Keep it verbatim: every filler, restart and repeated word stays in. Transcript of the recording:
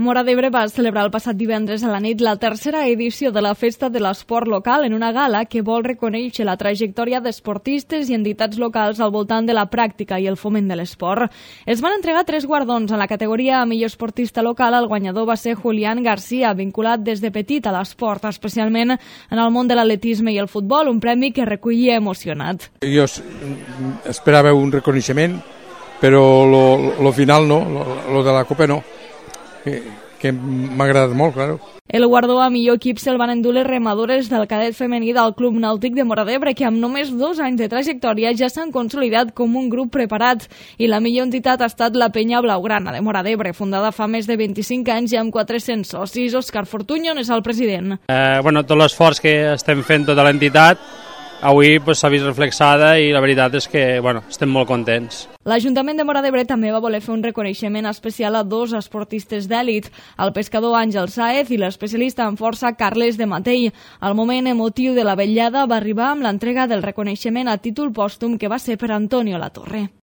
Móra d'Ebre va celebrar el passat divendres a la nit la tercera edició de la Festa de l'Esport Local en una gala que vol reconèixer la trajectòria d'esportistes i entitats locals al voltant de la pràctica i el foment de l'esport. Es van entregar tres guardons. En la categoria a millor esportista local, el guanyador va ser Julián García, vinculat des de petit a l'esport, especialment en el món de l'atletisme i el futbol, un premi que recollia emocionat. Jo esperava un reconeixement, però lo, lo final no, lo, lo de la Copa no. que, que m'ha agradat molt, claro. El guardó a millor equip se'l van endur les remadores del cadet femení del Club Nàutic de Móra d'Ebre, que amb només dos anys de trajectòria ja s'han consolidat com un grup preparat, i la millor entitat ha estat la Penya Blaugrana de Móra d'Ebre, fundada fa més de vint-i-cinc anys i amb quatre-cents socis. Òscar Fortuño és el president. Eh, bueno, tot l'esforç que estem fent tota l'entitat avui pues, s'ha vist reflexada i la veritat és que bueno, estem molt contents. L'Ajuntament de Móra d'Ebre també va voler fer un reconeixement especial a dos esportistes d'èlit, el pescador Àngel Sáez i l'especialista en força Carles de Matell. El moment emotiu de la vetllada va arribar amb l'entrega del reconeixement a títol pòstum que va ser per Antonio Latorre.